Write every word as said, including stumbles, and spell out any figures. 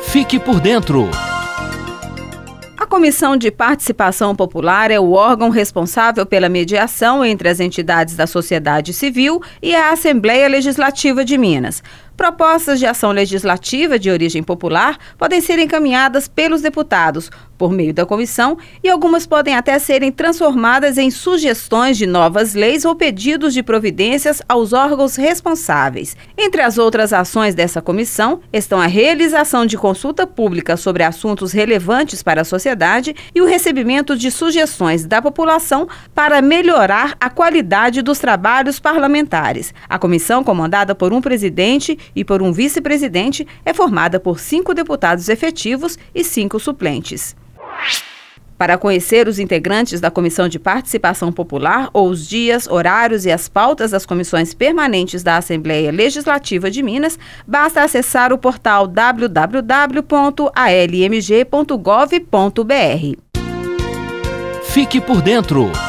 Fique por dentro. A Comissão de Participação Popular é o órgão responsável pela mediação entre as entidades da sociedade civil e a Assembleia Legislativa de Minas. Propostas de ação legislativa de origem popular podem ser encaminhadas pelos deputados por meio da comissão e algumas podem até serem transformadas em sugestões de novas leis ou pedidos de providências aos órgãos responsáveis. Entre as outras ações dessa comissão estão a realização de consulta pública sobre assuntos relevantes para a sociedade e o recebimento de sugestões da população para melhorar a qualidade dos trabalhos parlamentares. A comissão, comandada por um presidente e por um vice-presidente, é formada por cinco deputados efetivos e cinco suplentes. Para conhecer os integrantes da Comissão de Participação Popular ou os dias, horários e as pautas das comissões permanentes da Assembleia Legislativa de Minas, basta acessar o portal w w w ponto a l m g ponto gov ponto b r. Fique por dentro.